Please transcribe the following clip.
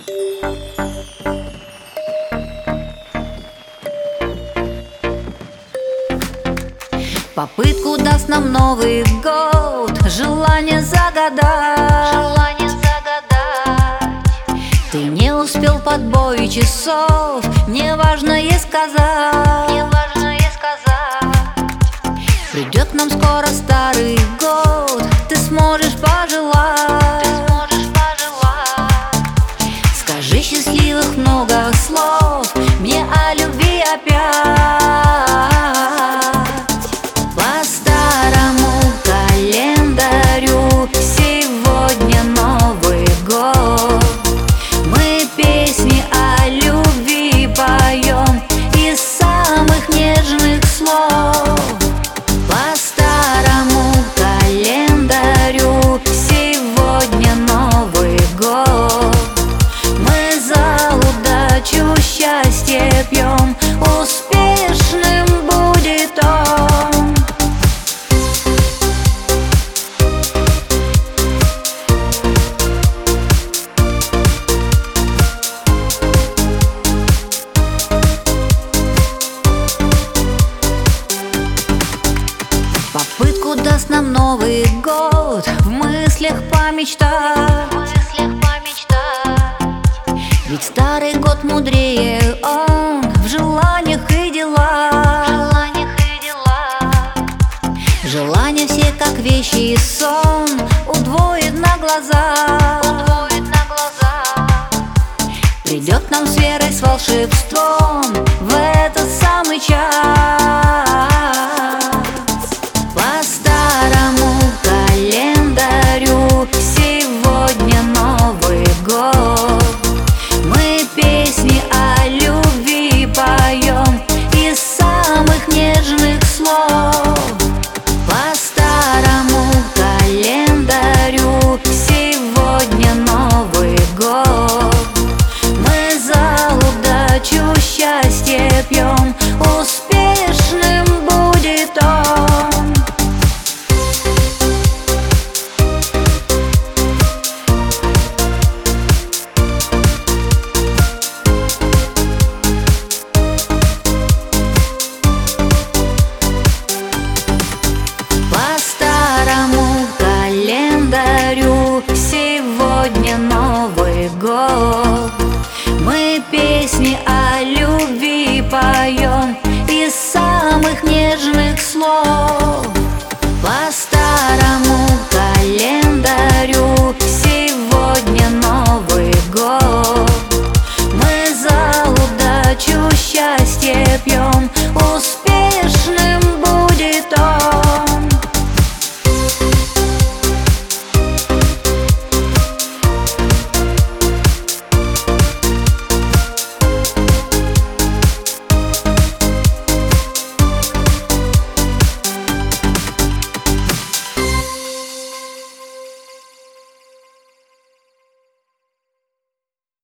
Попытку даст нам Новый год, желание загадать. Ты не успел под бой часов, мне важно ей сказать. Придет нам скоро старый год, ты сможешь пожелать. Скажи счастливых много слов мне о любви опять. По старому календарю сегодня Новый год. Мы песни о любви поем из самых нежных слов. По старому календарю сегодня Новый год. Мы за удачу, счастье пьем, успешным будет он. Попытку даст нам Новый год, в мыслях помечтать. Ведь старый год мудрее он в желаниях и делах. Желания все как вещи и сон удвоит на глаза. Придет нам с верой, с волшебством в этот самый час. По старому календарю сегодня Новый год. Мы песни о любви поем из самых нежных слов. По старому календарю сегодня Новый год. Мы за удачу, счастье пьем, успешным будет он. По старому календарю сегодня Новый год. Мы песни о